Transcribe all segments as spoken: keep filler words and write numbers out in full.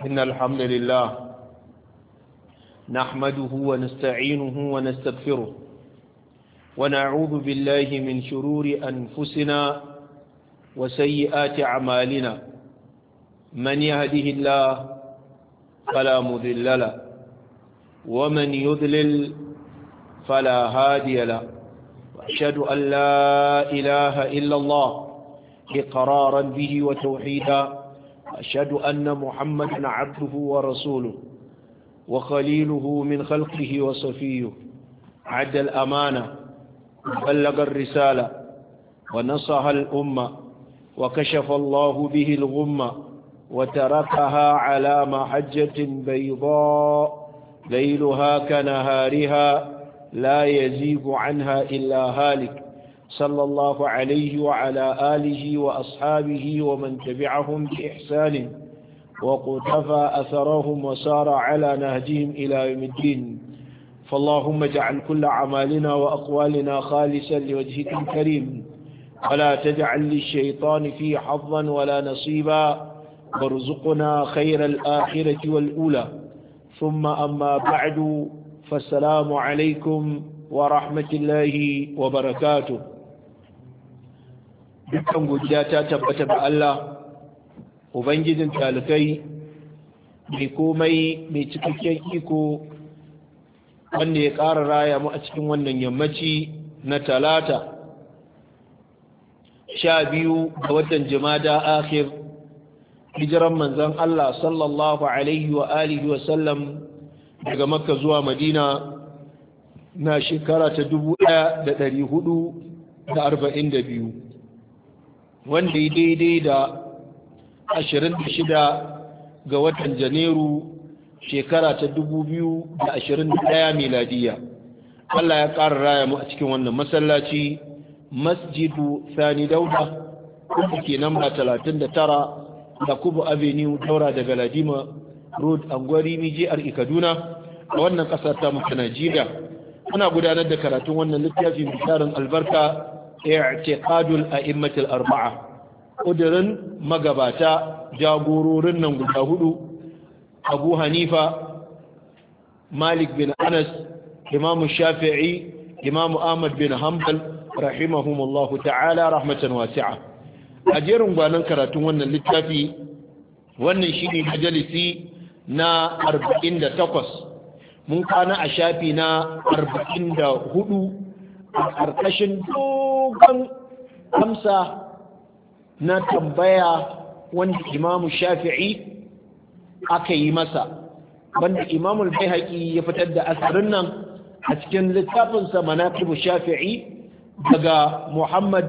إن الحمد لله نحمده ونستعينه ونستغفره ونعوذ بالله من شرور أنفسنا وسيئات أعمالنا من يهده الله فلا مضل له ومن يضلل فلا هادي له وأشهد أن لا إله إلا الله إقرارا به وتوحيدا أشهد أن محمدا عبده ورسوله وخليله من خلقه وصفيه عد الأمانة وبلغ الرسالة ونصح الأمة وكشف الله به الغمة وتركها على محجة بيضاء ليلها كنهارها لا يزيغ عنها إلا هالك صلى الله عليه وعلى آله وأصحابه ومن تبعهم بإحسان وقتفى أثرهم وسار على نهجهم إلى يوم الدين فاللهم اجعل كل أعمالنا وأقوالنا خالصا لوجهك الكريم ولا تجعل للشيطان فيه حظا ولا نصيبا وارزقنا خير الآخرة والأولى ثم أما بعد فالسلام عليكم ورحمة الله وبركاته dukkan godiya ta tabbata ga Allah ubangijin talikai mai komai mai cikakken iko wanda ya ƙara raya mu a cikin wannan yammaci na talata sha biyu ga watan jumada akhir hijiran manzon Allah sallallahu alaihi wa alihi wa sallam daga makka zuwa madina na shekara ta dubu ɗaya da ɗari hudu da arba'in da biyu wanda ya daidai da ashirin da shida ga watan janairu shekara ta dubu biyu da ashirin da ɗaya miladiya Allah ya ƙara raya mu a cikin wannan masallaci masjidu sani dauda wanda ke namba talatin da tara da kubu avenue daura daga ladima road angwari mijiyar kaduna a wannan ƙasar ta mutu najeriya ana gudanar da karatun wannan littafi mai tarin albarka i'tiqadul a'immatul arba'a kudirin magabata jagororin nan guda hudu Abu Hanifa Malik bin Anas Imam Shafi'i Imam Ahmad bin Hanbal rahimahumullahu ta'ala rahmatan wasi'a a jerin gwanan karatun wannan littafi wannan shine majalisi na arba'in da takwas mun kana a shafi na arba'in da hudu a ƙarƙashin dogon amsa na tambaya wanda imamu shafi'i aka yi masa wanda imamu al-baihaqi ya fitar da asarin nan a cikin littafinsa manaqibu shafi'i daga muhammad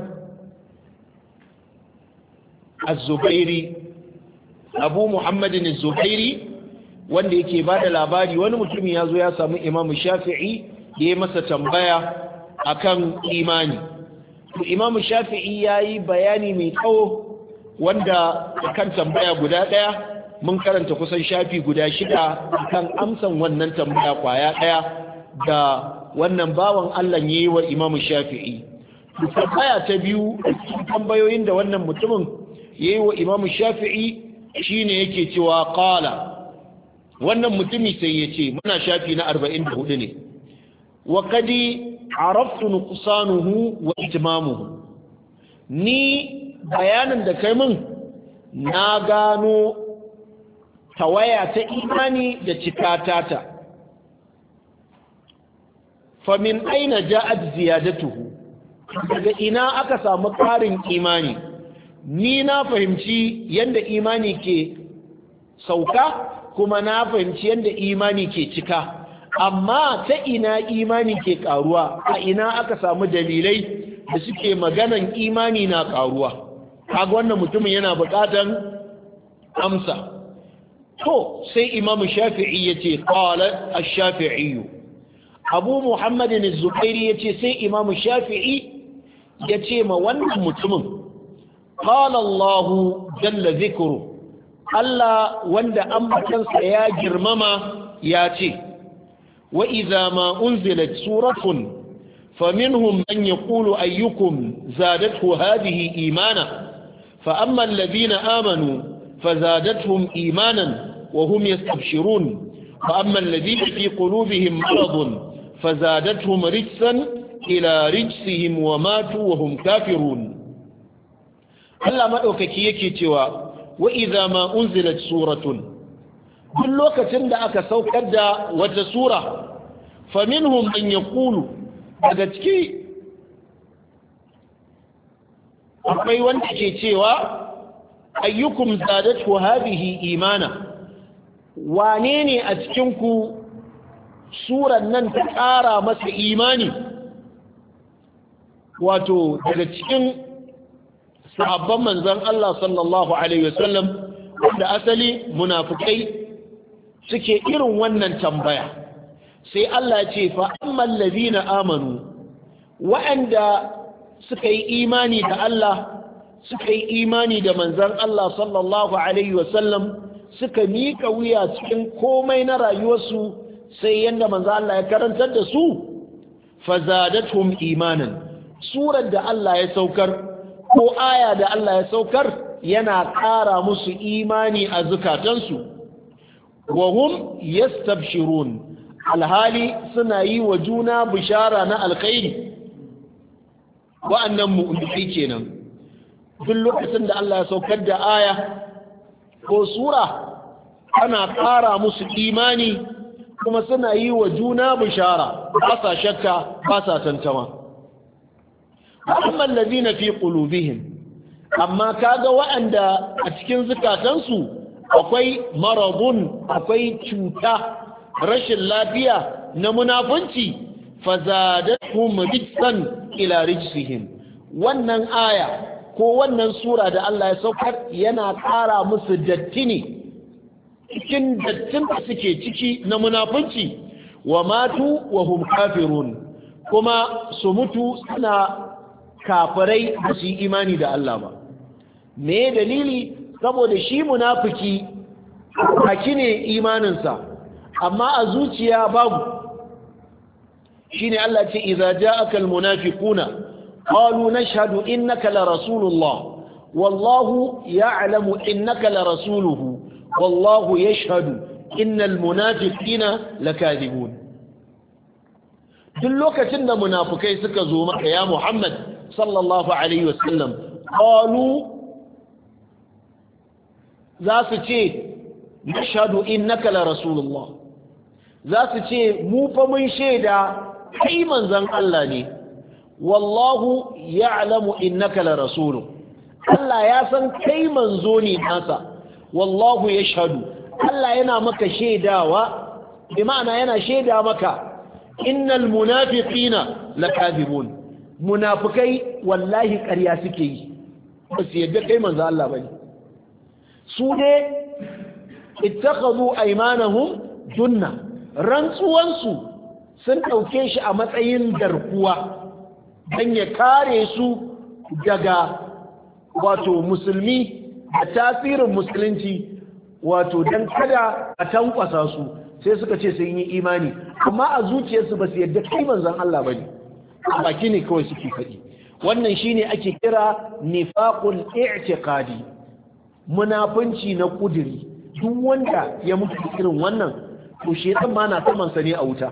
az-zubairi abu muhammadin az-zubairi wanda yake ba da labari wani mutum ya zo ya samu imamu shafi'i ya yi masa tambaya akan imani to imamu shafi'i ya yi bayani mai tsawo wanda akan tambaya guda ɗaya mun karanta kusan shafi guda shida akan amsan wannan tambaya kwaya ɗaya da wannan bawan Allah ya yi wa imamu shafi'i to tambaya ta biyu tambayoyin da wannan mutumin ya yi wa imamu shafi'i shine yake cewa qala wannan mutumi sai ya ce muna shafi na arba'in da hudu ne wa kadi araftu nuqsanuhu wa itmamuhu ni bayanin da kai min na gano tawaya ta imani da cikatata fa min aina ja'at ziyadatuhu daga ina aka samu ƙarin imani ni na fahimci yanda imani ke sauka kuma na fahimci yadda imani ke cika amma ta ina imani ke karuwa a ina aka samu dalilai da suke maganan imani na karuwa kaga wannan mutumin yana bukatan amsa to sai imam shafi'i yace qala ash-shafi'i abu muhammadin az-zubairi yace sai imam shafi'i yace ma wannan mutumin qala allah jalla dhikru Allah wanda ambatansa ya girmama ya ce wa idza ma unzilat suratun faminhum man yaqulu ayyukum zadathu hadhihi imana fa amma alladhina amanu فزادتهم إيمانا وهم يستبشرون فأما الذين في قلوبهم مرض فزادتهم رجسا إلى رجسهم وماتوا وهم كافرون Allah maɗaukaki yake cewa wa idza ma unzilat suratun duk lokacin da aka saukar da wata sura faminhum man yaqulu daga ciki akwai wanda ke cewa ayyukum zadatu hadhihi imana wane ne a cikin ku suran nan ta ƙara masa imani wato daga cikin sahabban manzon Allah sallallahu alaihi wasallam da asali munafikai suke irin wannan tambaya sai Allah ya ce fa ammal ladina amanu wa'anda suka yi imani da Allah suka yi imani da manzon Allah sallallahu alaihi wasallam suka mika wuya cikin komai na rayuwarsu sai yanda manzon Allah ya karantar da su fazadatum imanan surar da Allah ya saukar ko aya da Allah ya saukar yana ƙara musu imani a zukatansu wa hum yastabshirun alhali suna yi wa juna bishara na alkhairi wa'annan mu'minai kenan duk lokacin da Allah ya saukar da aya ko sura ana ƙara musu imani kuma suna yi wa juna bishara ba sa shakka ba sa tantama amma allazina fi qulubihim amma kaga wa'anda a cikin zukatansu akwai maradun akwai cuta rashin lafiya na munafunci fazadatuhum rijsan ila rijsihim wannan aya ko wannan sura da Allah ya saukar yana ƙara musu datti ne cikin dattin da suke ciki na munafunci wa matu wa hum kafirun kuma su mutu suna kafirai ba su yi imani da Allah ba me dalili saboda shi munafiki haki ne imaninsa amma a zuciya babu shine Allah ce idza ja'aka almunafiquna qalu nashhadu innaka la rasulullah wallahu ya'lamu innaka la rasuluhu wallahu yashhadu innal munafiqina lakadibun duk lokacin da munafikai suka zo maka ya Muhammad sallallahu alaihi wasallam qalu za su ce nashhadu innaka la rasulullah za su ce mu fa mun shaida kai manzon Allah ne wallahu ya'lamu innaka la rasuluhu Allah ya san kai manzo ne nasa wallahu yashhadu Allah yana maka shaidawa bi ma'ana yana shaida maka innal munafiqina lakadibun munafikai wallahi ƙarya suke yi ba su yadda kai manzo Allah bane su ne ittakhadhu aymanahum junna rantsuwansu sun ɗauke shi a matsayin garkuwa don ya kare su daga wato musulmi da tasirin musulunci wato don kada a tankwasa su sai suka ce sun yi imani amma a zuciyarsu ba su yadda kai manzon Allah ba ne a baki ne kawai suke faɗi wannan shine ake kira nifaqul i'tiqadi munafunci na kudiri duk wanda ya mutu irin wannan to shedan ma na saman sa ne a wuta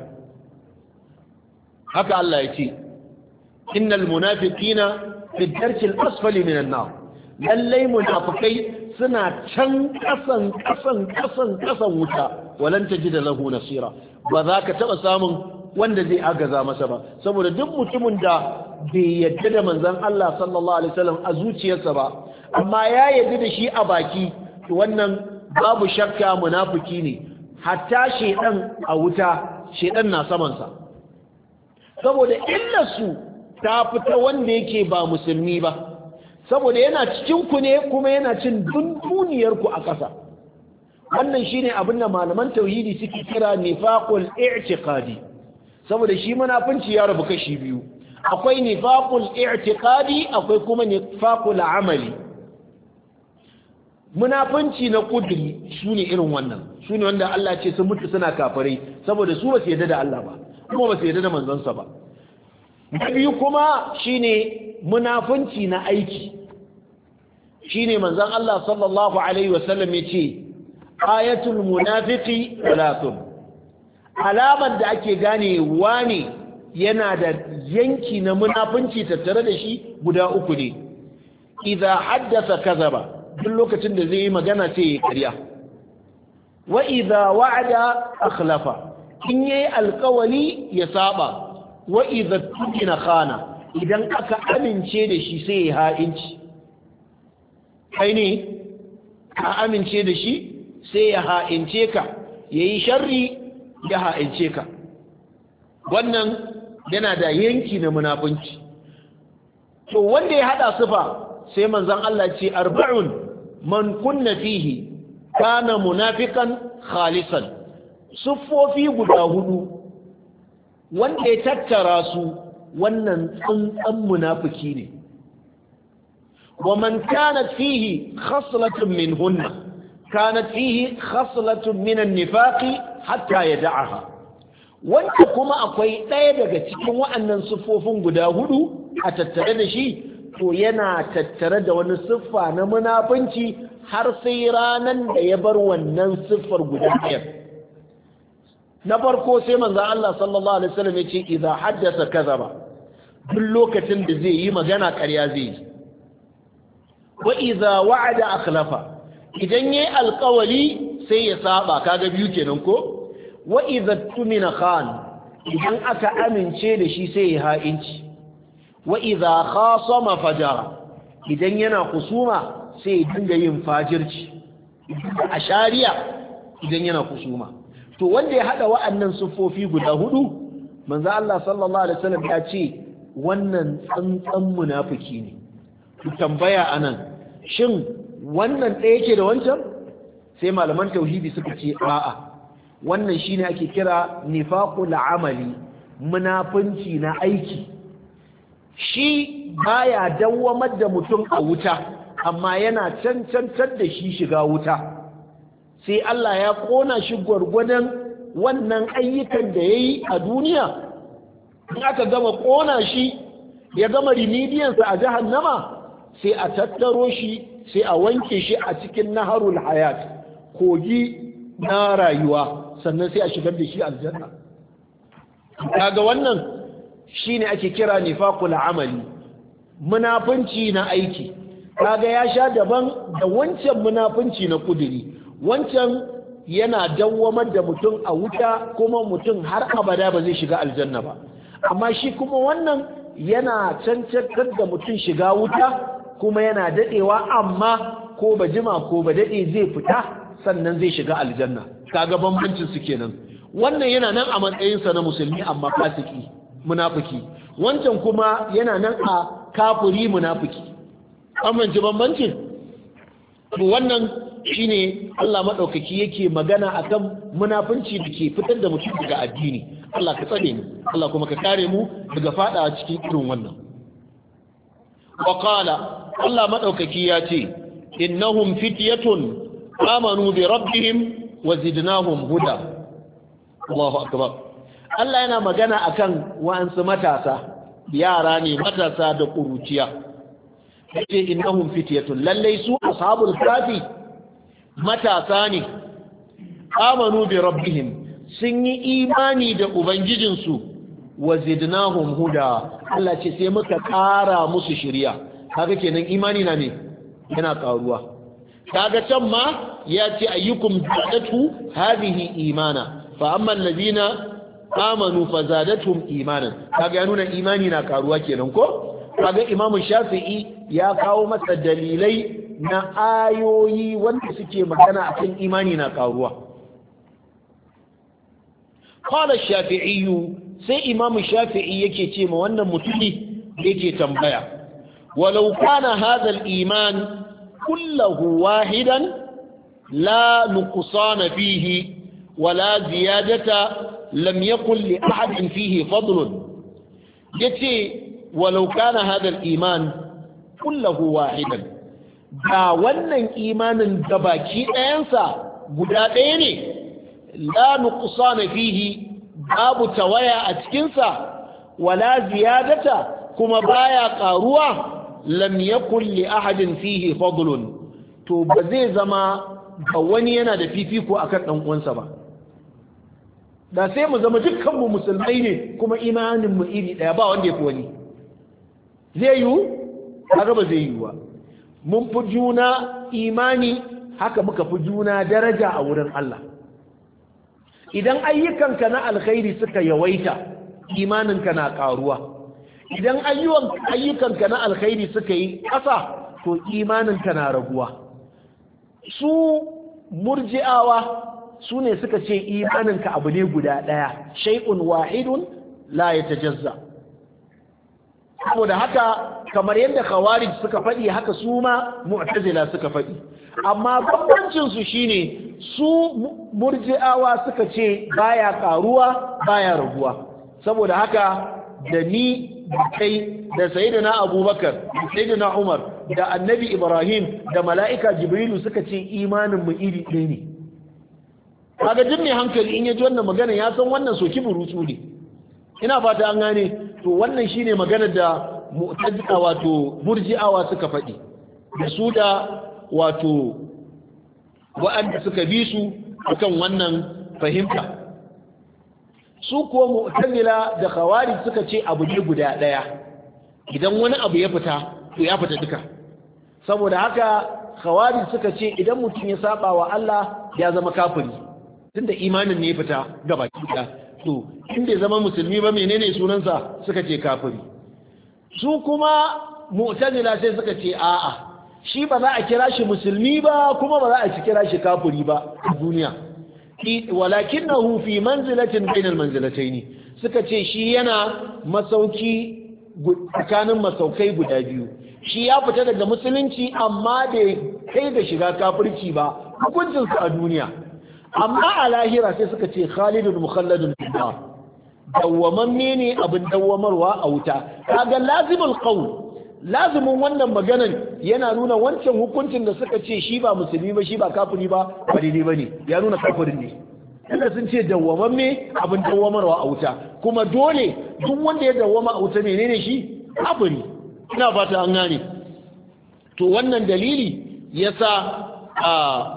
haka Allah ya ce innal munafiqina fi darkil asfali minan nar lallai munafikai suna can kasan kasan kasan kasan wuta walan tajida lahu nasira ba za ka taba samun wanda zai agaza masa ba saboda duk mutumin da bai yadda da manzon Allah sallallahu alaihi wasallam a zuciyarsa ba amma ya yadda da shi a baki to wannan babu shakka munafiki ne hatta shedan a wuta shedan na saman sa saboda illarsu ta fita wanda yake ba musulmi ba saboda yana cikin ku ne kuma yana cin dunduniyar ku a ƙasa wannan shine abin da malaman tauhidi suke kira nifaqul i'tiqadi saboda shi munafinci ya rabu kashi biyu akwai nifaqul i'tiqadi akwai kuma nifaqul amali munafinci na kudiri shine irin wannan shine wanda Allah ce sun mutu suna kafirai saboda su ba su yarda da Allah ba kuma ba su yarda da manzansa ba na biyu kuma shine munafunci na aiki shine manzon Allah sallallahu alaihi wasallam yace ayatul munafiqi thalathun alaman da ake gane wani yana da yanki na munafunci tattare da shi guda uku ne idza haddatha kadhaba duk lokacin da zai yi magana sai ya ƙarya wa idza wa'ada akhlafa in yayi alƙawali ya saba wa idza tukina khana idan aka amince da shi sai ya ha'inci kai ne ka amince da shi sai ya ha'ince ka yayi sharri ya ha'ince ka wannan yana da yanki na munafunci to wanda ya hada sifa sai manzon Allah ce arba'un man kunna fihi kana munafiqan khalisan siffofi guda hudu wanda ya tattara su wannan tsantsan munafiki ne wa man kanat fihi khaslatun minhunna kanat fihi khaslatun min an-nifaqi hatta yad'aha wanda kuma akwai ɗaya daga cikin waɗannan siffofin guda hudu a tattare da shi to yana tattare da wani siffa na munafunci har sai ranan da ya bar wannan siffar guda ɗaya na farko sai manzon Allah sallallahu alaihi wasallam ya ce idza haddasa kadhaba duk lokacin da zai yi magana ƙarya zai yi wa idza wa'ada akhlafa idan yayi alƙawali sai ya saba kaga biyu kenan ko wa idza tumina khan idan aka amince da shi sai ya ha'inci wa idza khasama fajara idan yana kusuma sai ya dinga yin fajirci a shari'a idan yana kusuma to wanda ya hada wa'annan sufofi guda hudu manzo Allah sallallahu alaihi wasallam ya ce wannan tsantsan munafiki ne to tambaya anan shin wannan ɗaya yake da wancan sai malaman tauhidi suka ce a'a wannan shine ake kira nifaqul amali munafunci na aiki shi baya dawwamar da mutum a wuta amma yana cancantar da shi shiga wuta sai Allah ya kona shi gwargwadon wannan ayyukan da yayi a duniya in aka gama kona shi ya gama remediansa a jahannama sai a tattaro shi sai a wanke shi a cikin naharul hayat kogi na rayuwa sannan sai a shigar da shi aljanna kaga wannan shine ake kira nifaqul amali munafunci na aiki kaga ya sha daban da wancan munafunci na kuduri wancan yana dawwamar da mutum a wuta kuma mutum har abada ba zai shiga aljanna ba amma shi kuma wannan yana cancantar da mutum shiga wuta kuma yana dadewa amma ko ba jima ko ba dade zai fita sannan zai shiga aljanna kaga bambancin su kenan wannan yana nan a matsayinsa na musulmi amma fasiki munafiki wancan kuma yana nan a kafiri munafiki amince bambancin to wannan shine Allah madaukaki yake magana akan munafinci da ke fitar da mutum daga addini Allah ka tsare mu Allah kuma ka kare mu daga fada cikin irin wannan wa qala Allah madaukaki ya ce innahum fityatun amanu bi rabbihim wa zidnahum huda Allahu akbar Allah yana magana akan wa'ansu matasa yara ne matasa da kuruciya yace innahum fityatun lallai su ashabul kafi matasa ne amanu bi rabbihim sun yi imani da ubangijinsu wa zidnahum huda Allah ce sai muka ƙara musu shiriya kaga kenan imani na ne yana ƙaruwa kaga can ma ya ce ayyukum zadatu hadhihi imana fa amma allazina amanu fazadatuhum imanan kaga ya nuna imani na ƙaruwa kenan ko kaga imamu shafi'i ya kawo masa dalilai na ayoyi wanda suke magana akan imani na ƙaruwa qala shafi'i sai imamu shafi'i yake ce ma wannan mutumi yake tambaya walau kana hadha al-iman kulluhu wahidan la nuqsana fihi wala ziyadata lam yakun li ahadin fihi fadlun yace walau kana hadha al-iman kulluhu wahidan da wannan imanin gabaki ɗayansa guda ɗaya ne la nuqsana fihi babu tawaya a cikinsa wala ziyadata kuma baya karuwa lam yakun li ahadin fihi fadlun to ba zai zama ga wani yana da fifiko akan ɗan uwansa ba da sai mu zama dukkanmu musulmai ne kuma imanin mu iri ɗaya ba wanda ya fi wani zai yiwu kaga ba zai yiwu ba mun fi juna imani haka muka fi juna daraja a wurin Allah idan ayyukanka na alkhairi suka yawaita imaninka na karuwa idan ayyukanka na alkhairi suka yi ƙasa to imaninka na raguwa su murji'awa su ne suka ce imaninka abu ne guda ɗaya shay'un wahidun la yatajazza saboda haka kamar yadda khawarij suka faɗi haka su ma mu'tazila suka faɗi amma bambancin su shine su murji'awa suka ce baya karuwa baya raguwa saboda haka da ni da kai da sayyidina abubakar da sayyidina umar da annabi ibrahim da mala'ika jibrilu suka ce imanin mu iri ɗaya ne kaga duk mai hankali in ya ji wannan magana ya san wannan soki burutsu ne ina fata an gane to wannan shine magana da mu'tazila wato murji'awa suka faɗi da su da wato wa'anda suka bi su akan wannan fahimta su kuwa mu'tazila da khawarij suka ce abu ne guda ɗaya idan wani abu ya fita to ya fita duka saboda haka khawarij suka ce idan mutum ya saba wa Allah ya zama kafiri tunda imanin ne ya fita gaba ɗaya to in bai zama musulmi ba menene sunansa suka ce kafiri su kuma mu'tazila sai suka ce a'a shi ba za a kira shi musulmi ba kuma ba za a kira shi kafiri ba a duniya walakinahu fi manzilatin bainal manzilataini suka ce shi yana masauki tsakanin masaukai guda biyu shi ya fita daga musulunci amma bai kai da shiga kafirci ba hukuncinsa a duniya amma a lahira sai suka ce khalidun mukhalladun finnar dawwamamme ne abin dawwamarwa a wuta kaga lazimul qawl lazimin wannan maganan yana nuna wancan hukuncin da suka ce shi ba musulmi ba shi ba kafiri ba ba daidai bane ya nuna kafirin ne inda sun ce dawwamamme abin dawwamarwa a wuta kuma dole duk wanda ya dawwama a wuta menene shi kafiri ina fata an gane to wannan dalili yasa a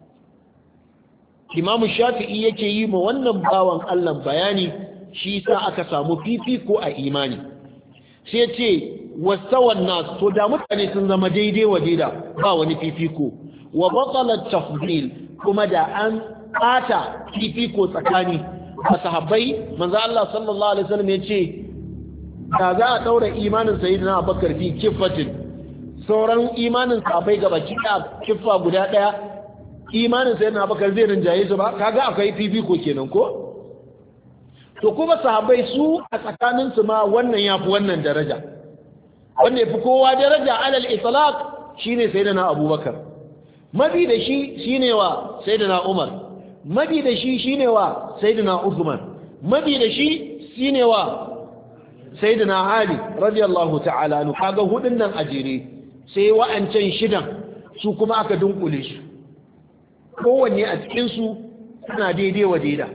Imam Shafi'i yake yi ma wannan bawan Allah bayani shi sa aka samu fifiko a imani sai ce wasawan nas to da mutane sun zama daidai wa daida ba wani fifiko wa batala tafdil kuma da an ata fifiko tsakani sahabbai manzo Allah sallallahu alaihi wasallam yace da za a daura imanin sayyidina Abubakar fi kifatin sauran imanin sahabbai gabaki da kifa guda daya imanin sai na bakar zai rinjaye su ba kaga akwai fifiko kenan ko to kuma sahabbai su a tsakanin su ma wannan yafi wannan daraja wanda yafi kowa daraja alal itlaq shine sayyidina abubakar mabi da shi shine wa sayyidina umar mabi da shi shine wa sayyidina uthman mabi da shi shine wa sayyidina ali radiyallahu ta'ala anhu kaga hudun nan ajire sai wa'ancan shidan su kuma aka dunkule shi kowanne a cikinsu suna daidai wa daida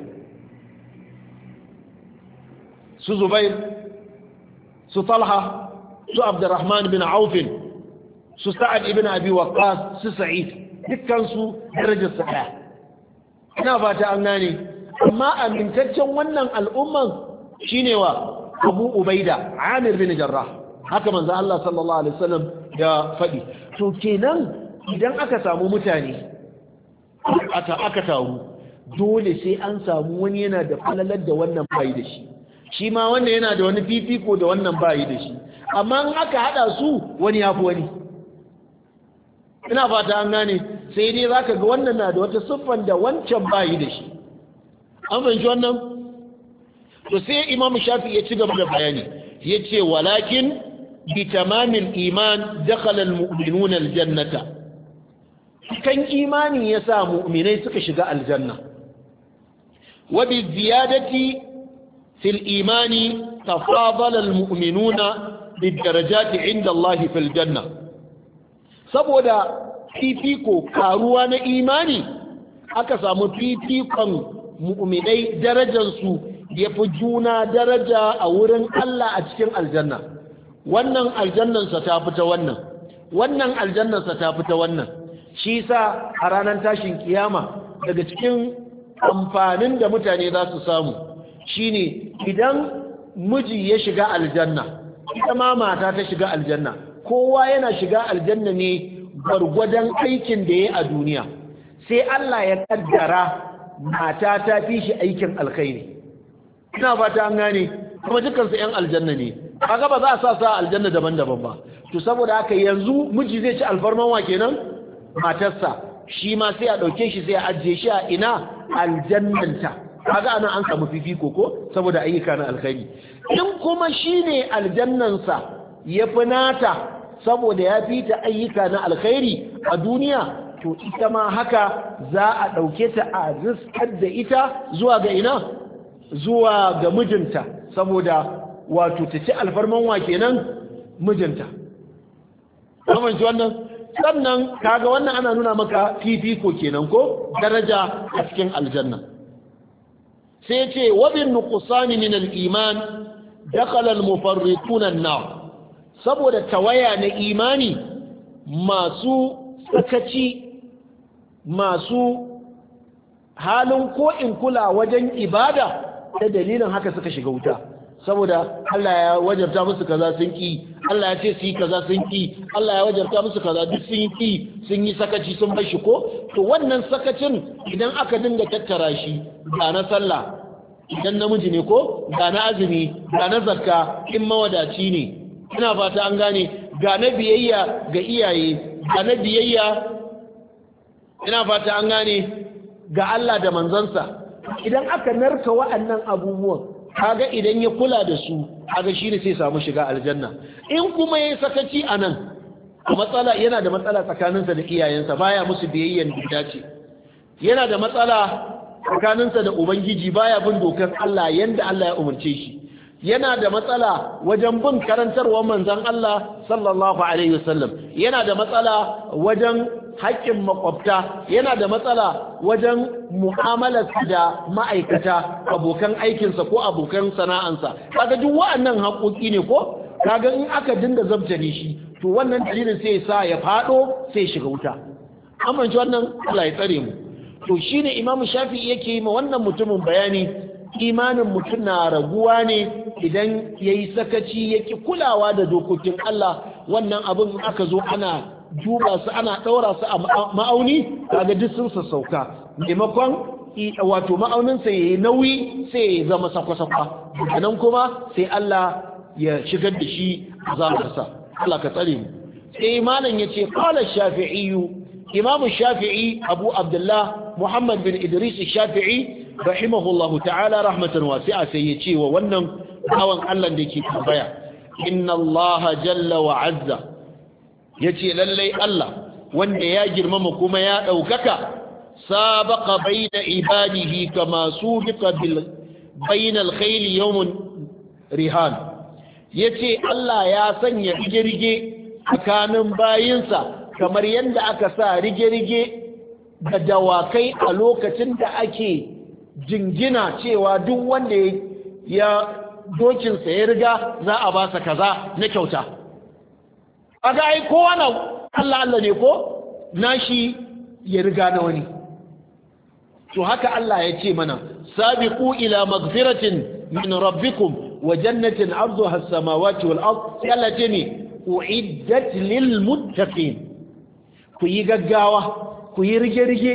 su zubair su talha su abdurrahman bin aufin su sa'ad ibn abi waqqas su sa'id dukkansu darajar su daya ina fata an gane amma amintaccen wannan al'umman shine wa abu ubaida amir bin jarrah haka manzo Allah sallallahu alaihi wasallam ya faɗi to kenan idan aka samu mutane aka aka taru dole sai an samu wani yana da falalar da wannan bayi da shi shi ma wannan yana da wani fifiko da wannan bayi da shi amma in aka hada su wani ya fi wani ina fata an gane sai dai zaka ga wannan na da wata siffan da wancan bayi da shi an fahimci wannan to sai imam shafi ya ci gaba da bayani ya ce walakin bi tamamil iman dakhala almu'minuna aljannata kan imani ya sa mu'minai suka shiga aljanna wa bi ziyadati fil imani tafadala almu'minuna bid darajati inda Allah fil janna saboda fifiko karuwa na imani aka samu fifikon mu'minai darajarsu ya fi juna daraja a wurin Allah a cikin aljanna wannan aljannansa ta fita wannan wannan aljannansa ta fita wannan shi sa a ranar tashin kiyama daga cikin amfanin da mutane za su samu shine idan miji ya shiga aljanna ita ma mata ta shiga aljanna kowa yana shiga aljanna ne gwargwadon aikin da ya a duniya sai Allah ya kaddara mata ta fi shi aikin alkhairi ina fata an gane kuma dukansu yan aljanna ne kaga ba za a sa sa aljanna daban-daban ba to saboda haka yanzu miji zai ci alfarman wa kenan matarsa shi ma sai a dauke shi sai a ajiye shi a ina aljannanta kaga anan an samu fifiko ko saboda ayyuka na alkhairi in kuma shine aljannansa ya fi nata saboda ya fi ta ayyuka na alkhairi a duniya to ita ma haka za a dauke ta a riskar da ita zuwa ga ina zuwa ga mijinta saboda wato ta ci alfarman wa kenan mijinta kuma ji wannan sannan kaga wannan ana nuna maka fifiko kenan ko daraja a cikin aljanna sai ya ce wabin nuqsani min al-iman dakhala al-mufarrituna an-nar saboda tawaya na imani masu sakaci masu halin ko in kula wajen ibada ta dalilin haka suka shiga wuta saboda Allah ya wajabta musu kaza sun ki Allah ya ce su yi kaza sun ki Allah ya wajabta musu kaza duk sun ki sun yi sakaci sun bar shi ko to wannan sakacin idan aka dinga tattara shi ga na sallah idan namiji ne ko ga na azumi ga na zakka in mawadaci ne ina fata an gane ga na biyayya ga iyaye ga na biyayya ina fata an gane ga Allah da manzansa idan aka narka wa'annan abubuwan kaga idan ya kula da su kaga shine sai samu shiga aljanna in kuma yayin sakaci anan matsala yana da matsala tsakaninsa da iyayensa baya musu biyayyan da ce yana da matsala tsakaninsa da ubangiji baya bin dokar Allah yanda Allah ya umarce shi yana da matsala wajen bin karantarwar manzon Allah sallallahu alaihi wasallam yana da matsala wajen haƙƙin makwabta yana da matsala wajen mu'amalar da ma'aikata abokan aikinsa ko abokan sana'ansa kaga duk wa'annan haƙoƙi ne ko kaga in aka dinga zabtare shi to wannan dalilin sai sa ya fado sai shiga wuta amma ji wannan Allah ya tsare mu to shine Imam Shafi'i yake yi ma wannan mutumin bayani imanin mutum na raguwa ne idan yayi sakaci yake kulawa da dokokin Allah wannan abin aka zo ana duba su ana ɗaura su a ma'auni kaga duk sun sassauka maimakon wato ma'auninsa ya yi nauyi sai ya zama sakwa-sakwa nan kuma sai Allah ya shigar da shi a zamarsa Allah ka tsare mu sai malam ya ce ƙalar shafi'iyu imamu shafi'i abu abdullah muhammad bin idris shafi'i rahimahullahu ta'ala rahmatan wasi'a sai ya ce wa wannan bawan Allah da ke tambaya inna Allah jalla wa azza ya ce lallai Allah wanda ya girmama kuma ya ɗaukaka sabaka bai da ibadihi kama su duka bainal khayli yawmun rihan ya ce Allah ya sanya rige-rige tsakanin bayinsa kamar yadda aka sa rige-rige da dawakai a lokacin da ake jingina cewa duk wanda ya dokinsa ya riga za a ba sa kaza na kyauta aga ai kowa na Allah Allah ne ko nashi ya riga na wani to haka Allah ya ce mana sabiqu ila magfiratin min rabbikum wa jannatin arduha as-samawati wal ard Allah ce ne uiddat lil muttaqin ku yi gaggawa ku yi rige-rige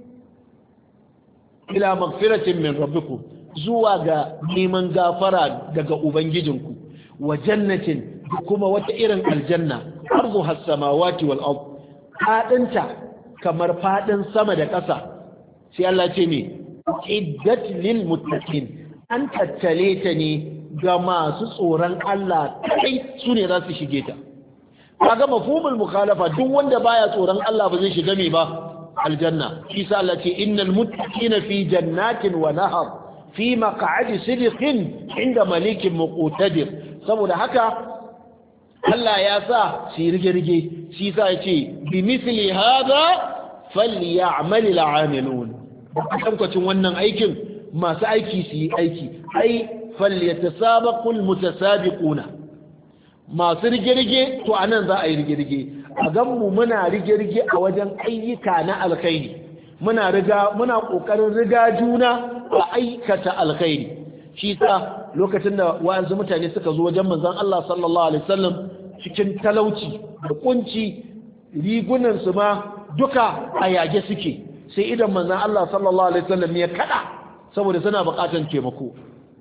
ila magfiratin min rabbikum zuwa ga neman gafara daga ubangijinku wa jannatin da kuma wata irin aljanna arzu has-samawati wal ard fadinta kamar fadin sama da ƙasa sai Allah ce ne iddat lil muttaqin an tattale ta ne ga masu tsoron Allah kai su ne za su shige ta kaga mafhumul mukhalafa duk wanda baya tsoron Allah ba zai shiga me ba aljanna isa Allah ce innal muttaqina fi jannatin wa nahar fi maq'adi sidqin inda malikin muqtadir saboda haka Allah ya sa shi rige-rige shi sa ya ce bi misli hada falyamal al'amilun tankwacin wannan aikin masu aiki su yi aiki ai falyatasabaqul mutasabiquna masu rige-rige to anan za a yi rige-rige a ganmu muna rige-rige a wajen ayyuka na alkhairi muna riga muna kokarin riga juna a aikata alkhairi shi sa lokacin da wa'azu mutane suka zo wajen manzon Allah sallallahu alaihi wasallam cikin talauci da kunci rigunan su ma duka a yage suke sai idan manzon Allah sallallahu alaihi wasallam ya kada saboda suna buƙatar taimako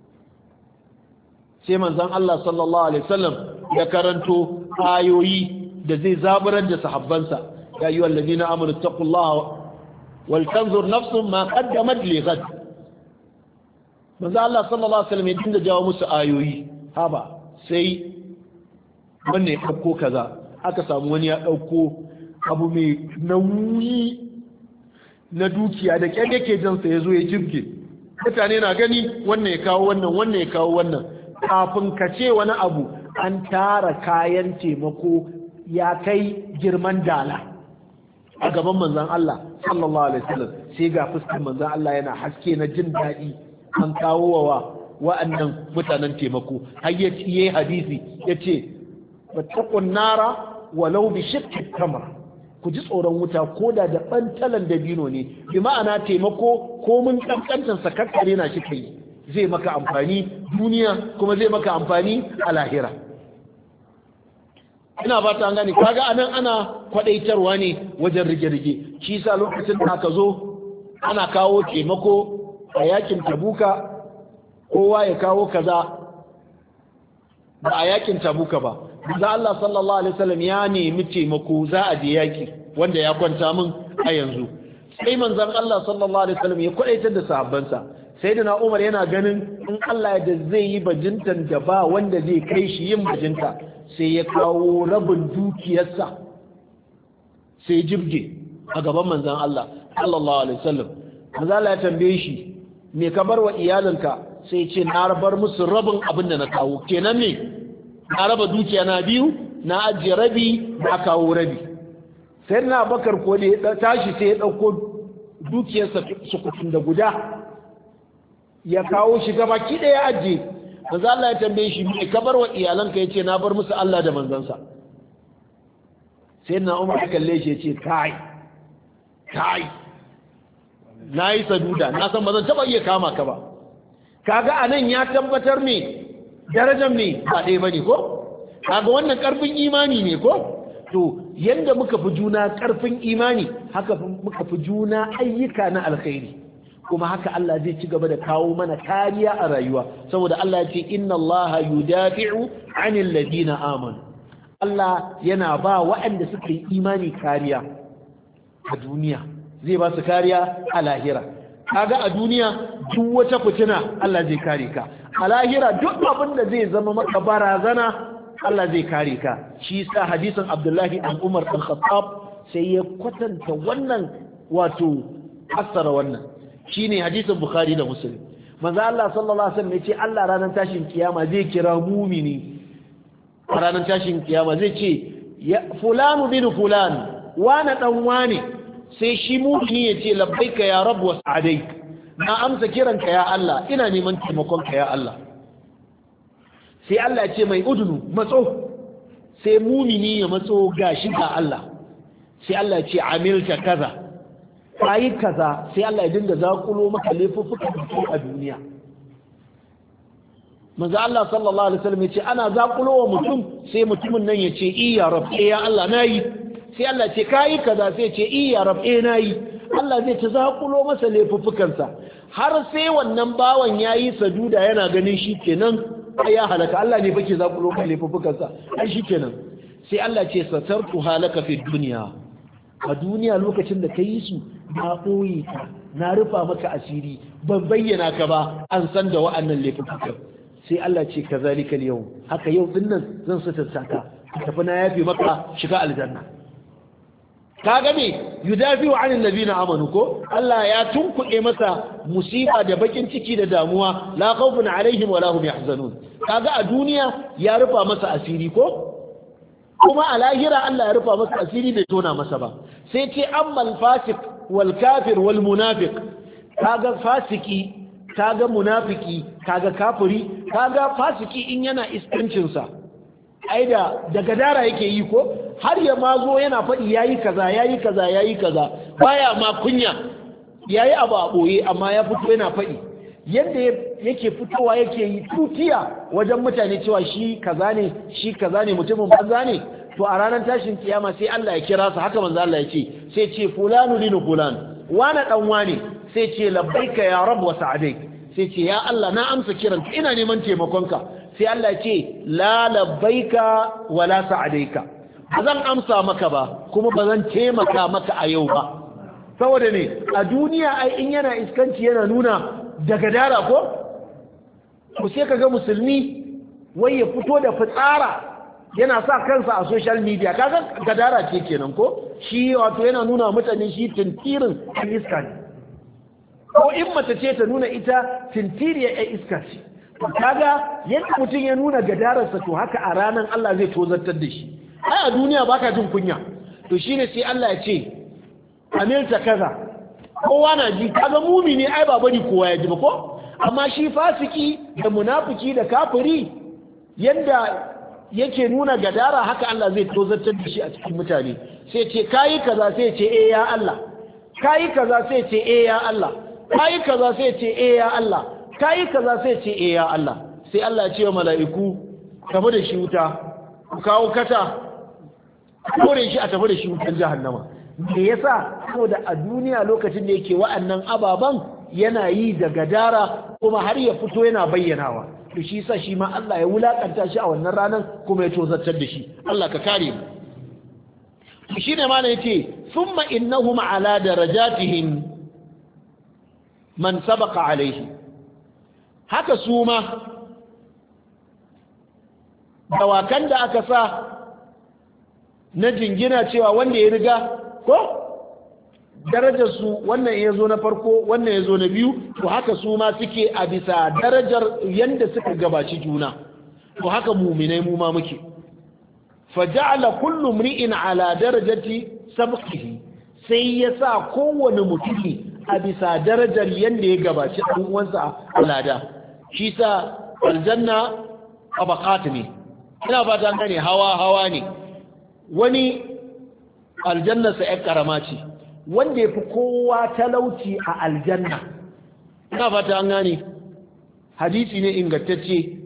sai manzon Allah sallallahu alaihi wasallam ya karanto ayoyi da zai zaburar da sahabbansa ya ayyuhal ladina amanu taqullaha wal tanzur nafsun ma qaddamat li ghad manzon Allah sallallahu alaihi wasallam ya dinga jawo musu ayoyi haba sai wanne ya dauko kaza aka samu wani ya dauko abu mai nauyi na dukiya da kyan yake jansa ya zo ya jirge mutane na gani wannan ya kawo wannan wannan ya kawo wannan kafin ka ce wani abu an tara kayan taimako ya kai girman dala a gaban manzan Allah sallallahu alaihi wasallam sai ga fuskar manzan Allah yana haske na jin daɗi an kawo wa wa'annan mutanen taimako har ya yi hadisi ya ce wattaqun nara walau bi shiqqi tamr ku ji tsoron wuta ko da da ɓantalan dabino ne bi ma'ana taimako ko mun kankantar sakakkare na shi kai zai maka amfani duniya kuma zai maka amfani a lahira ina ba ta gani kaga anan ana kwadaitarwa ne wajen rige-rige shi sa lokacin da aka zo ana kawo taimako a yakin tabuka kowa ya kawo kaza ba a yakin tabuka ba da Allah sallallahu alaihi wasallam ya nemi taimako za a je yaki wanda ya kwanta min a yanzu sai manzon Allah sallallahu alaihi wasallam ya kwadaitar da sahabbansa sayyidina Umar yana ganin in Allah ya zai yi bajintan da ba wanda zai kai shi yin bajinta sai ya kawo rabin dukiyarsa sai jibge a gaban manzon Allah sallallahu alaihi wasallam manzon Allah ya tambaye shi me ka bar wa iyalinka sai ce na bar musu rabin abin da na kawo kenan ne na raba dukiya na biyu na ajiye rabi na kawo rabi sai na bakar ko da ya tashi sai ya ɗauko dukiyarsa sukutun da guda ya kawo shi gaba ki ɗaya ajiye manzo Allah ya tambaye shi me ka bar wa iyalanka yace na bar musu Allah da manzansa sai na Umar kalle shi yace kai kai nayi saduda na san bazan taba iya kama ka ba kaga anan ya tabbatar me darajar me ba ɗaya bane ko kaga wannan karfin imani ne ko to yanda muka fi juna karfin imani haka muka fi juna ayyuka na alkhairi kuma haka Allah zai ci gaba da kawo mana kariya a rayuwa saboda Allah ya ce inna Allah yudafi'u 'anil ladina amanu Allah yana ba waɗanda suka yi imani kariya a duniya zai ba su kariya a lahira kaga a duniya duk wata fitina Allah zai kare ka a lahira duk abin da zai zama maka barazana Allah zai kare ka shi sa hadisin Abdullahi dan Umar dan Khattab sai ya kwatanta wannan wato asara wannan shine hadisin Bukhari da Muslim manzo Allah sallallahu alaihi wasallam yace Allah ranar tashin kiyama zai kira mumini ranar tashin kiyama zai ce ya fulanu bin fulan wana dan wane sai shi mumini yace labbaika ya rabb wa sa'adaik na amsa kiranka ya Allah ina neman taimakonka ya Allah sai Allah ya ce mai udunu matso sai mumini ya matso gashi ga Allah sai Allah ya ce amilta kaza kai kaza sai Allah ya dinga zakulo maka laifuffukan da a duniya manzo Allah sallallahu alaihi wasallam ya ce ana zakulo wa mutum sai mutumin nan ya ce iya rab ya Allah nayi sai Allah ya ce kai kaza sai ya ce iya rab eh nayi Allah zai ta zakulo masa laifuffukansa har sai wannan bawan yayi saduda yana ganin shi kenan ya halaka Allah ne bake zakulo masa laifuffukansa ai shi kenan sai Allah ce satartu halaka fi dunya a duniya lokacin da kai su na boye ka na rufa maka asiri ban bayyana ka ba an san da wa'annan laifuffukan sai Allah ce kazalika yau haka yau dinnan zan satarta ka tafi na yafi maka shiga aljanna kaga me yudafi'u 'anil ladina amanu ko Allah ya tunkuɗe masa musiba da bakin ciki da damuwa la khawfun 'alaihim wa la hum yahzanun kaga a duniya ya rufa masa asiri ko kuma a lahira Allah ya rufa masa asiri bai tona masa ba sai ce ammal fasik wal kafir wal munafiq kaga fasiki kaga munafiki kaga kafiri kaga fasiki in yana iskancin sa aida daga dara yake yi ko har ya ma zo yana faɗi yayi kaza yayi kaza yayi kaza baya ma kunya yayi abu a boye amma ya fito yana faɗi yadda yake fitowa yake yi tutiya wajen mutane cewa shi kaza ne shi kaza ne mutumin banza ne to a ranar tashin kiyama sai Allah ya kira su haka manzo Allah ya ce sai ce fulanu linu fulan wani dan wani sai ce labbaika ya rabb wa sa'adaik sai ce ya Allah na amsa kiran ina neman taimakonka sai Allah ya ce la labbaika wa la sa'adaika bazan amsa maka ba kuma bazan taimaka maka a yau ba saboda ne a duniya ai in yana iskanci yana nuna daga dara ko ku sai kaga musulmi wai ya fito da fitsara yana sa kansa a social media kaga gadara ce kenan ko shi wato yana nuna mutane shi tintirin ɗan iska ne ko in mace ce ta nuna ita tintiriyar ɗan iska ce kaga yadda mutum ya nuna gadararsa to haka a ranar Allah zai tozartar da shi ai a duniya baka jin kunya to shine sai Allah ya ce amilta kaza kowa na ji kaga mumini ai ba bari kowa ya ji ba ko amma shi fasiki da munafiki da kafiri yanda yake nuna gadara haka Allah zai tozartar da shi a cikin mutane sai ce kayi kaza sai ce eh ya Allah kayi kaza sai ce eh ya Allah kayi kaza sai ce eh ya Allah kayi kaza sai ce eh ya Allah sai Allah ya ce wa mala'iku tafi da shi wuta ku kawo kata kore shi a tafi da shi wutan jahannama me yasa saboda a duniya lokacin da yake wa'annan ababan yana yi da gadara kuma har ya fito yana bayyanawa to shi sa shi ma Allah ya wulakanta shi a wannan ranar kuma ya tozartar da shi Allah ka kare mu shi ne ma ne yace thumma innahum ala darajatihim man sabaqa alaihi haka su ma dawakan da aka sa na jingina cewa wanda ya riga ko darajar su wannan ya zo na farko wannan ya zo na biyu to haka su ma suke a bisa darajar yanda suka gabaci juna to haka muminai mu ma muke faja'ala kullu mri'in ala darajati sabqihi sai ya sa kowane mutumi a bisa darajar yanda ya gabaci dan uwansa a lada shi sa aljanna tabaqat ne ina fata gane hawa hawa ne wani aljanna sa ƴar karama ce wanda ya fi kowa talauci a aljanna ina fata an gane hadisi ne ingantacce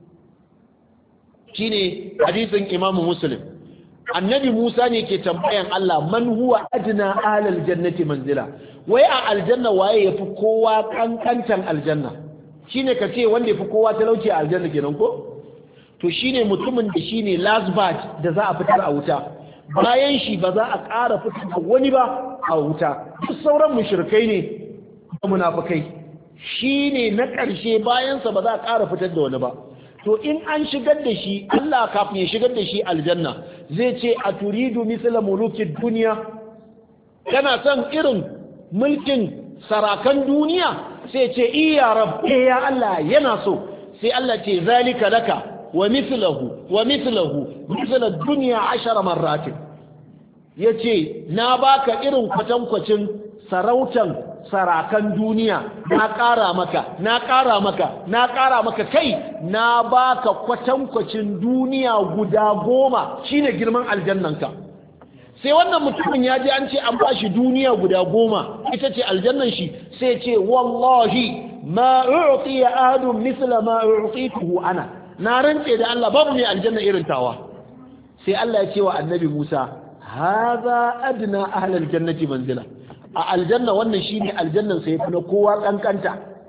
shine hadisin imamu muslim annabi musa ne ke tambayan Allah man huwa adna alal jannati manzila wai a aljanna waye yafi kowa kankantan aljanna shine kace wanda yafi kowa talauci a aljanna kenan ko to shine mutumin da shine last batch da za a fitar a wuta bayan shi ba za a ƙara fitar da wani ba a wuta duk sauran mushrikai ne da munafikai shine na ƙarshe bayan sa ba za a ƙara fitar da wani ba to in an shigar da shi Allah kafin ya shigar da shi aljanna zai ce a turidu misla mulukid dunya kana son irin mulkin sarakan duniya sai ce iya rab eh ya Allah yana so sai Allah ce zalika laka wa mithluhu wa mithluhu mithla dunya ashara marrat yace na baka irin kwatankwacin sarautan sarakan duniya na ƙara maka na ƙara maka na ƙara maka kai na baka kwatankwacin duniya guda goma shine girman aljannanka sai wannan mutumin ya ji an ce an bashi duniya guda goma ita ce aljannan shi sai ce wallahi ma u'tiya ahadun mithla ma u'tituhu ana na rantse da Allah babu mai aljanna irin tawa sai Allah ya ce wa annabi Musa hadha adna ahlal jannati manzila a aljanna wannan shine aljannan sai fi na kowa kankanta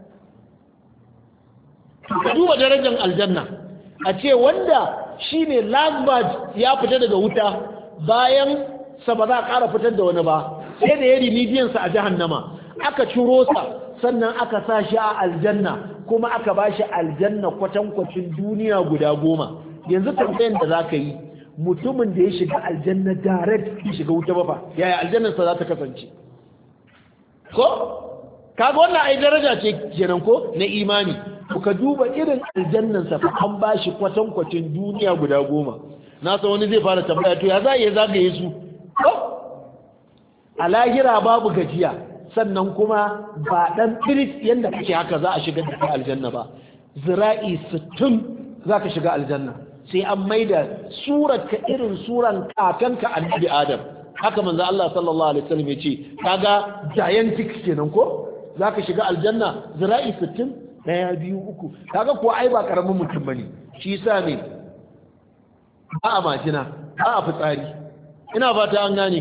ka duba darajar aljanna a ce wanda shine last batch ya fita daga wuta bayan sa ba za a ƙara fitar da wani ba sai da ya rimidiyan sa a jahannama aka ciro sa sannan aka sa shi a aljanna kuma aka ba shi aljanna kwatankwacin duniya guda goma yanzu tambayan da za ka yi mutumin da ya shiga aljanna direct ya shiga wuta ba fa yaya aljannarsa za ta kasance ko kaga wannan ai daraja ce kenan ko na imani ka duba irin aljannan sa fa an bashi kwatan kwacin duniya guda goma na san wani zai fara tambaya to ya za ya zagaye su ko a lahira babu gajiya sannan kuma ba dan tirit yanda kake haka za a shiga da aljanna ba zira'i sittin zaka shiga aljanna sai an maida surar ka irin suran kakanka annabi Adam haka manzo Allah sallallahu alaihi wasallam yace kaga gigantic kenan ko zaka shiga aljanna zira'i sittin daya biyu uku kaga ko ai ba karamin mutum bane shi yasa ne ba a majina ba a fitsari ina fata an gane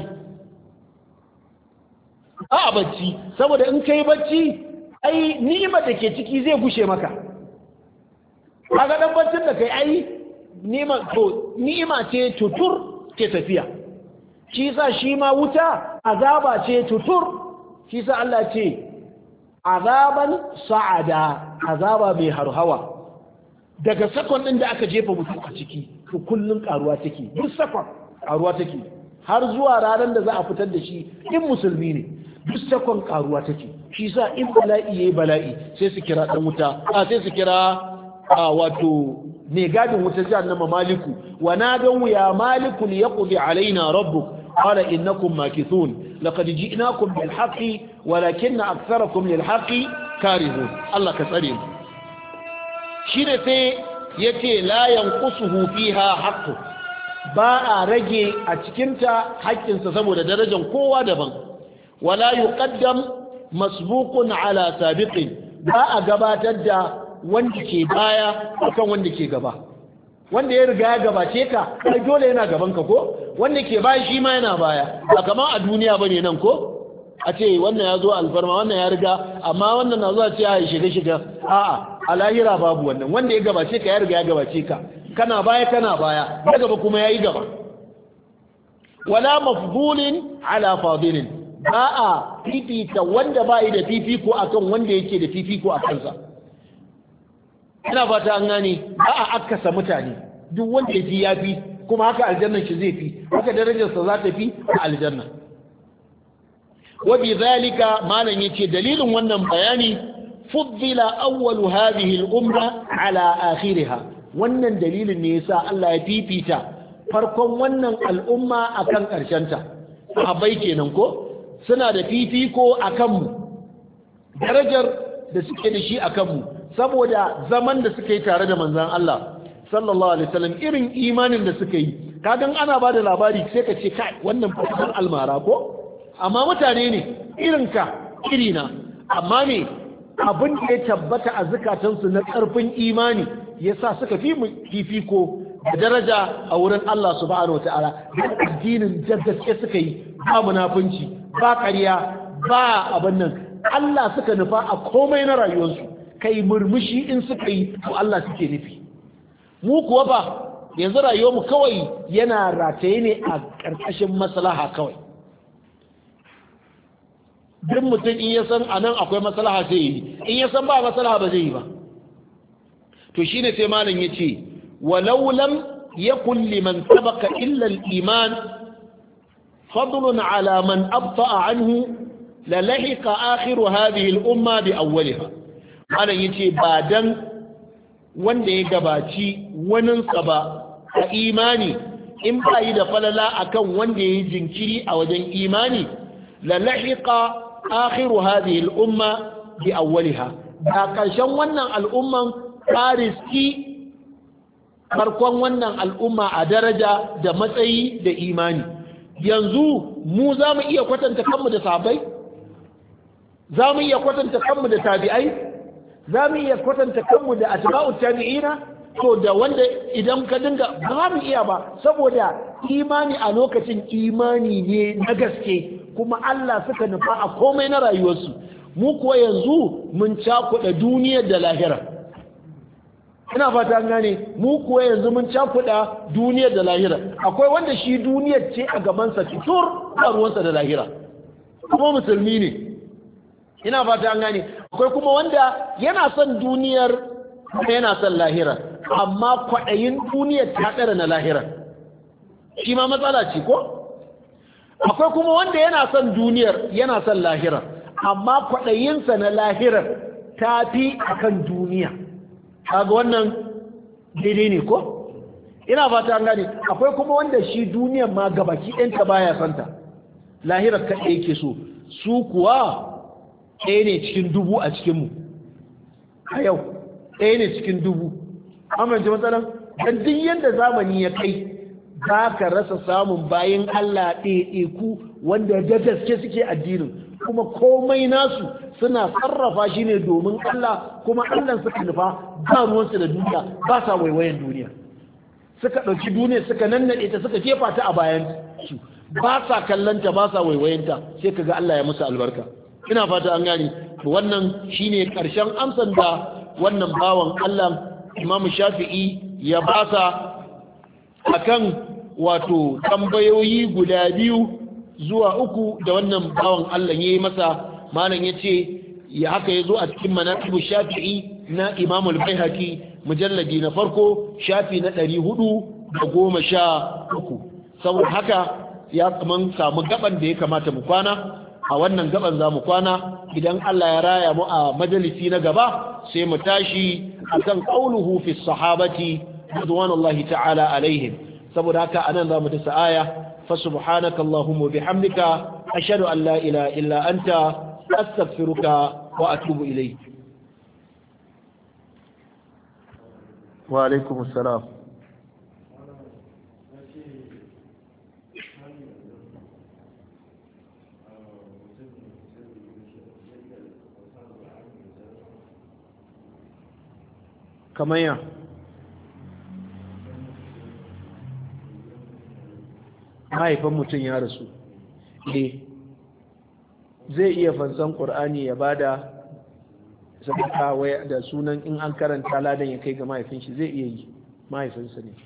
ba a bacci saboda in kai bacci ai ni'imar da ke ciki zai gushe maka kaga dan baccin da kai ai ni'ima to ni'ima ce tutur ke tafiya shi yasa shi ma wuta azaba ce tutur shi yasa Allah ce azaban sa'ada azaba mai harhawa daga sakon din da aka jefa mutum a ciki to kullun karuwa take duk sakon karuwa take har zuwa ranar da za a fitar da shi in musulmi ne duk sakon karuwa take shi yasa in bala'i yayi bala'i sai su kira dan wuta a sai su kira wato ne gadin wuta jahannama maliku wa nadawu ya maliku liyaqdi alaina rabbuk qala innakum makithun laqad ji'nakum bil haqqi walakinna aktharakum lil haqqi karihun Allah ka tsare mu shine sai yace la yanqusuhu fiha haqqu ba a rage a cikin ta haƙƙinsa saboda darajar kowa daban wala yuqaddam masbuqun ala sabiqin ba a gabatar da wanda ke baya akan wanda ke gaba wanda ya riga ya gabace ka kai dole yana gaban ka ko wanda ke baya shi ma yana baya ba kamar a duniya bane nan ko a ce wannan ya zo alfarma wannan ya riga amma wannan na zuwa ce ya shiga shiga a'a a lahira babu wannan wanda ya gabace ka ya riga ya gabace ka kana baya kana baya ya gaba kuma yayi gaba wala mafdulin ala fadilin ba a fifita wanda ba yi da fifiko akan wanda yake da fifiko a kansa ina fata an gane ba a akasa mutane duk wanda ya fi ya fi kuma haka aljannan shi zai fi haka darajarsa za ta fi a aljanna wa bi zalika malan yace dalilin wannan bayani fuddila awwalu hadhihi al-umma ala akhiriha wannan dalilin ne yasa Allah ya fifita farkon wannan al'umma akan karshenta sahabbai kenan ko suna da fifiko akan mu darajar da suke da shi akan mu saboda zaman da suka yi tare da manzan Allah sallallahu alaihi wasallam irin imanin da suka yi kagan ana bada labari sai ka ce kai wannan fasar almara ko amma mutane ne irinka irina amma ne abin da ya tabbata a zukatansu na karfin imani yasa suka fi mu fifiko da daraja a wurin Allah subhanahu wataala da addinin da gaske suka yi ba munafunci ba ƙarya ba abin nan Allah suka nufa a komai na rayuwarsu kai murmushi in suka yi to Allah suke nufi mu kuwa ba yanzu rayuwarmu kawai yana rataye ne a ƙarƙashin maslaha kawai duk mutum in ya san a nan akwai maslaha sai yi in ya san ba maslaha ba zai yi ba to shine sai malam ya ce walau lam yakun liman sabaka illa al-iman fadlun ala man abta'a anhu la lahiqa akhiru hadhihi al-umma bi awwaliha malam yace ba dan wanda ya gabaci waninsa ba a imani in ba yi da falala akan wanda ya yi jinkiri a wajen imani la lahiqa akhiru hadhihi al-umma bi awwaliha da karshen wannan al'umman tariski farkon wannan al'umma a daraja da matsayi da imani yanzu mu za mu iya kwatanta kanmu da sahabbai za mu iya kwatanta kanmu da tabi'ai za mu iya kwatanta kanmu da atba'u tabi'ina to da wanda idan ka dinga ba mu iya ba saboda imani a lokacin imani ne na gaske kuma Allah suka nufa a komai na rayuwarsu mu kuwa yanzu mun cakuɗa duniyar da lahira ina fata an gane mu kuwa yanzu mun cakuɗa duniyar da lahira akwai wanda shi duniyar ce a gabansa fitur ba ruwansa da lahira kuma musulmi ne ina fata an gane akwai kuma wanda yana son duniyar kuma yana son lahira amma kwaɗayin duniyar ta ɗara na lahira shi ma matsala ce ko akwai kuma wanda yana son duniyar yana son lahira amma kwaɗayinsa na lahirar ta fi akan duniya kaga wannan daidai ne ko ina fata an gane akwai kuma wanda shi duniyar ma gabaki ɗanta baya santa lahirar kaɗai yake so su kuwa ɗaya ne cikin dubu a cikinmu a yau ɗaya ne cikin dubu amince matsalan dan duk yanda zamani ya kai za ka rasa samun bayan Allah ɗaiɗaiku wanda da gaske suke addinin kuma komai nasu suna sarrafa shi ne domin Allah kuma Allah suka nufa ba ruwansu da duniya ba sa waiwayen duniya suka ɗauki duniya suka nannaɗe ta suka jefa ta a bayan su ba sa kallanta ba sa waiwayenta sai kaga Allah ya musu albarka ina fata an gane wannan shine karshen amsan da wannan bawan Allah Imam Shafi'i ya basa akan wato tambayoyi guda biyu zuwa uku da wannan bawan Allah yayi masa malam yace ya haka yazo a cikin manaqibu Shafi'i na Imam al-Baihaqi mujalladi na farko shafi na ɗari hudu da goma sha uku saboda haka ya kaman samu gaban da ya kamata mu kwana a wannan gaban za mu kwana idan Allah ya raya mu a majalisi na gaba sai mu tashi akan qauluhu fi sahabati radwanullahi ta'ala alaihim saboda haka anan za mu ta aya fa subhanaka allahumma bihamdika ashhadu an la ilaha illa anta astaghfiruka wa atubu ilayk wa alaikumus salam kamar ya mahaifin mutum ya rasu eh zai iya fansan ƙur'ani ya bada sadaka waya da sunan in an karanta ladan ya kai ga mahaifin shi zai iya yi mahaifinsa ne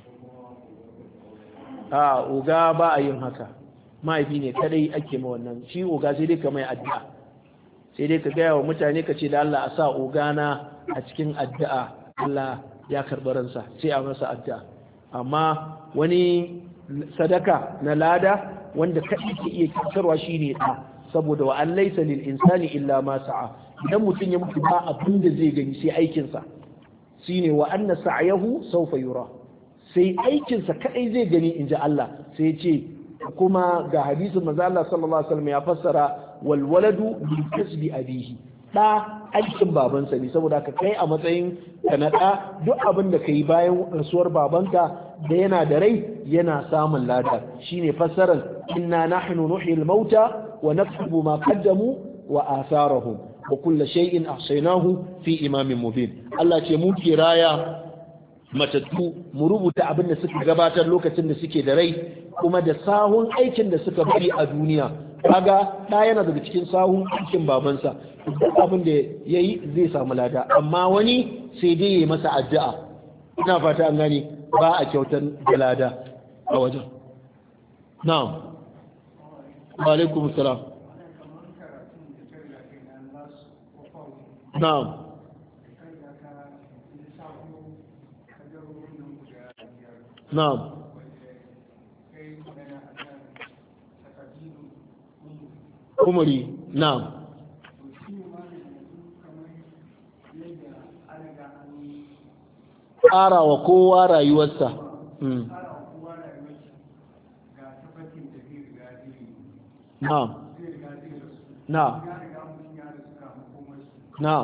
a oga ba a yin haka mahaifi ne kadai ake ma wannan shi oga sai dai ka mai addu'a sai dai ka gaya wa mutane ka ce da Allah a sa ogana a cikin addu'a Allah ya karɓi ransa sai a masa addu'a amma wani sadaka na lada wanda kaɗai ke iya kyautarwa shine ɗa saboda wa an laisa lil insani illa ma sa'a idan mutum ya mutu ba abin da zai gani sai aikinsa shine wa anna sa'yahu sawfa yura sai aikinsa kaɗai zai gani inji Allah sai ya ce kuma ga hadisin manzo Allah sallallahu alaihi wasallam ya fassara wal waladu bi kasbi abihi ɗa aikin babansa ne saboda ka kai a matsayin ka na ɗa duk abin da ka yi bayan rasuwar babanka da yana da rai yana samun lada shine fassarar inna nahnu nuhyil mauta wa naktubu ma qaddamu wa atharahum wa kullu shay'in ahsaynahu fi imamin mubin Allah ce mu kiraya matattu mu rubuta abin da suka gabatar lokacin da suke da rai kuma da sahun aikin da suka bari a duniya kaga da yana daga cikin sahun aikin babansa duk abin da yayi zai samu lada amma wani sai dai yayi masa addu'a ina fata an gane ba a kyautar da lada a wajen na'am wa alaikum salam na'am na'am kumuri na'am ƙara wa kowa rayuwarsa na'am na'am na'am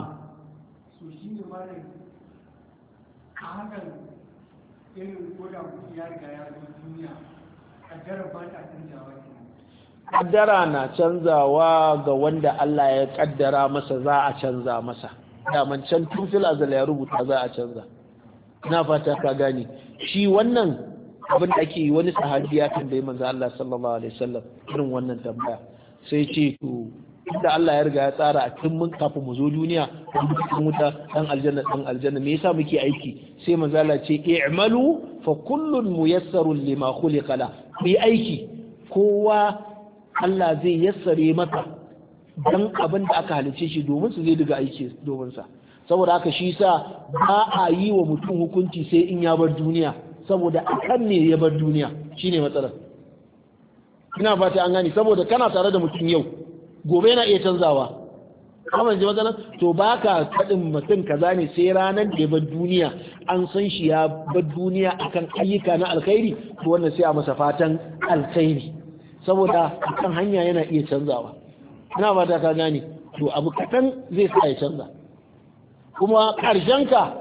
kaddara na canzawa ga wanda Allah ya kaddara masa za a canza masa daman can tun fil azal ya rubuta za a canza ina fata ka gane shi wannan abin da ake yi wani sahabi ya tambaye manzo Allah sallallahu alaihi wasallam irin wannan tambaya sai ce to inda Allah ya riga ya tsara a tun mun kafin mu zo duniya mun wuta dan aljanna dan aljanna me yasa muke aiki sai manzo Allah ce i'malu fa kullun muyassarun lima khuliqa la bi aiki kowa Allah zai yassare masa dan abin da aka halice shi domin su zai diga aiki domin sa saboda haka shi sa ba a yi wa mutum hukunci sai in ya bar duniya saboda akan ne ya bar duniya shine matsalar ina fata an gani saboda kana tare da mutum yau gobe yana iya canzawa amma ji matsalar to baka kadin mutum kaza ne sai ranar da ya bar duniya an san shi ya bar duniya akan ayyuka na alkhairi to wannan sai a masa fatan alkhairi saboda akan hanya yana iya canzawa ina fata ka gani to abu kadan zai sa ya canza kuma ƙarshenka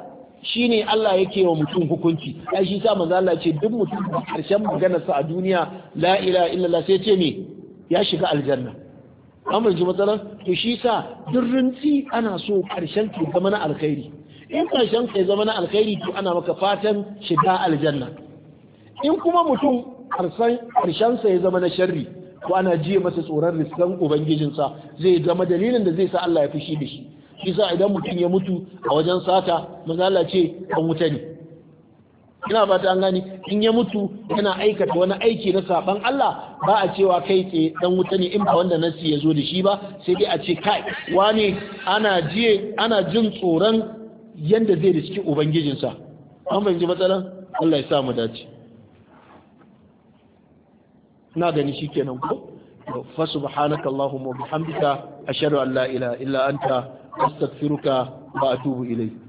shine Allah yake wa mutum hukunci ai shi sa manzo Allah ce duk mutum da karshen maganarsa a duniya la ilaha illallah sai ce me ya shiga aljanna amma ji matsalar to shi sa duk rinci ana so karshen ki zama na alkhairi in karshen kai zama na alkhairi to ana maka fatan shiga aljanna in kuma mutum karshen sa ya zama na sharri to ana jiye masa tsoron riskan ubangijinsa zai zama dalilin da zai sa Allah ya fushi da shi shi sa idan mutum ya mutu a wajen sata mazala ce kan wuta ne ina fata an gani in ya mutu yana aikata wani aiki na saban Allah ba a cewa kai tsaye dan wuta ne in ba wanda nasi ya zo da shi ba sai dai a ce kai wani ana jiye ana jin tsoron yanda zai riski ubangijinsa an bai ji matsalan Allah ya sa mu dace na gani shikenan ko fa subhanaka allahumma wa bihamdika ashhadu an la ilaha illa anta astaghfiruka wa atubu ilayk